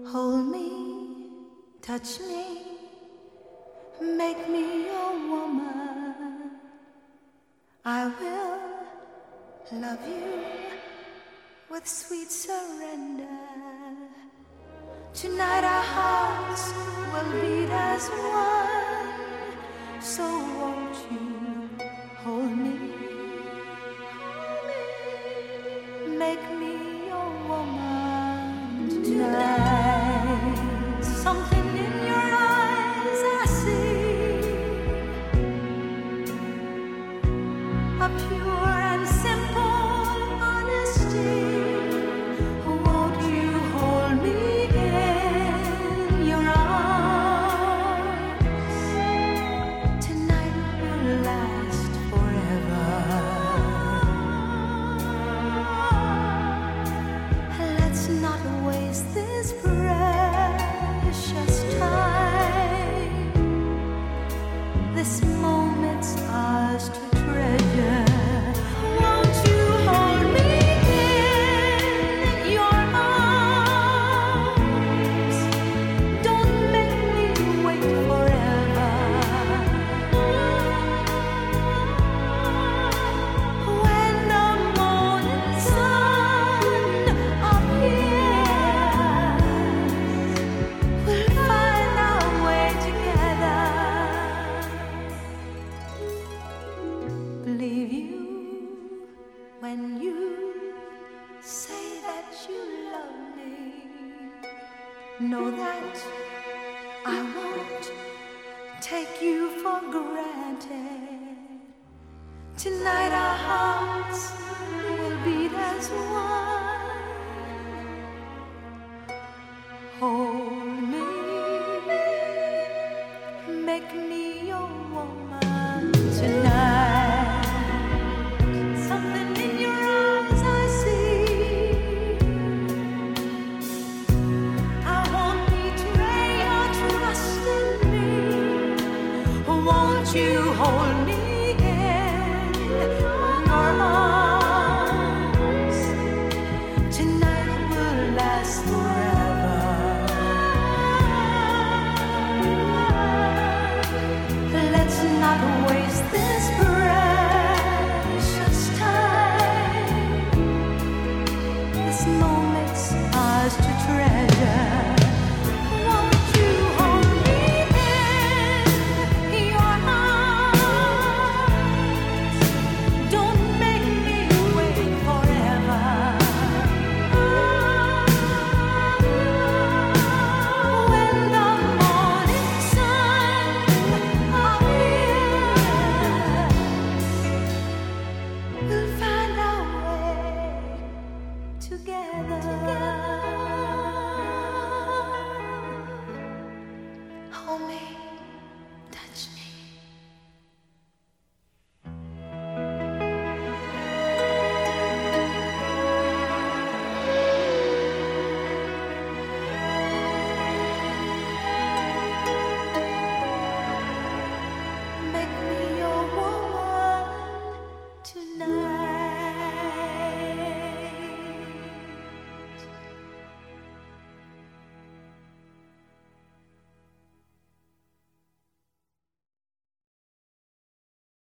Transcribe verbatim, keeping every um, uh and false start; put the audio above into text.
Hold me, touch me, make me your woman. I will love you with sweet surrender. Tonight our hearts will beat as one. So won't you hold me, make me your woman tonight. Something in your eyes I see, a pure and simple honesty. Won't you hold me in your arms? Tonight will last forever. Let's not waste this precious time. This moment's ours to treasure. Won't you hold me in your arms? Don't make me wait forever. When the morning sun appears, we'll find our way together. Believe you when you say that you love me. Know that I won't take you for granted. Tonight our hearts will beat as one. Hold me, make me your woman tonight. Something in your eyes I see. I won't betray your trust in me. Won't you hold me in your arms? Tonight will last forever. Let's not waste